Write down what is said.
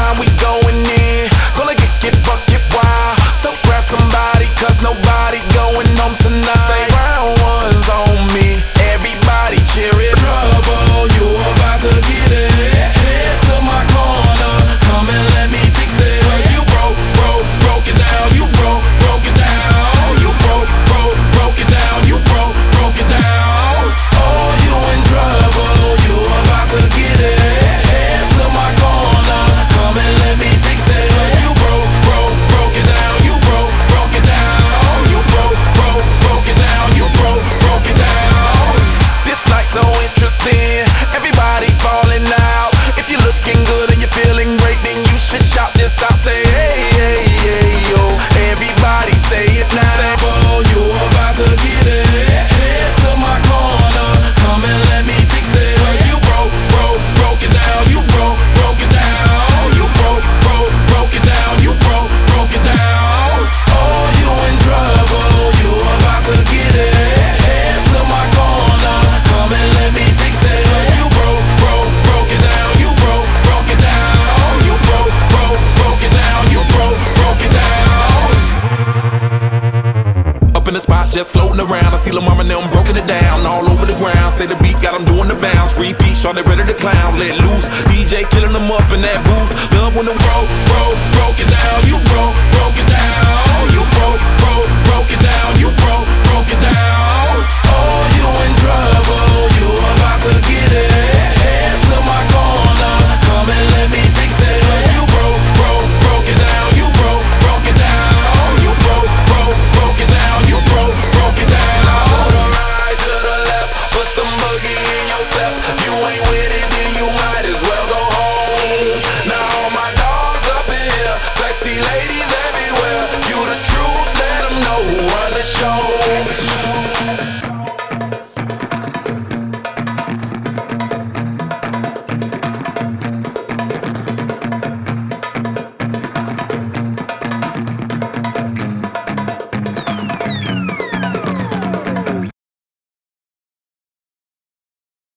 time we going in. Gonna get buck, get wild. So grab somebody, cause nobody going home tonight. Say round one's on me, everybody cheer it. Trouble, you about to get it. Head to my corner, come and let me fix it. Cause you broke it down. You broke it down. You broke it down. You broke it down. Oh, you in trouble, you about to get it. Head to my corner, come and let me fix it. Cause you broke it down. You broke it down. You broke it down. You broke it down. This night so interesting, everybody falling out. If you're looking good and you're feeling great, then you should shout this out. Say hey, hey, hey, yo. Everybody say it now. Say, oh, you about to get it. Head to my corner, come and let me fix it. Cause you broke it down. You broke it down. You broke it down. You broke it down. Oh, you in trouble, you about to get it. Head to my corner, come and let me fix it. Cause you broke it down. You broke it down. You broke it down. You broke it down. Up in the spot, just floating around. I see Lil Mama and them broken it down all over the ground. Say the beat got them doing the bounce. Repeat, shorty ready to clown. Let loose, DJ killing them up in that booth. Love when them broke it down. You broke it down. You broke it down. You broke it down. Oh, you in trouble, you about to get it. Head to my corner, come and let me fix it. Cause you broke it down. You broke it down. You broke it down. You broke it down. To the right, to the left, put some boogie in your step. You ain't with it, then you might as well go home. Now all my dogs up in here, sexy ladies everywhere. You the truth, let them know who run the show.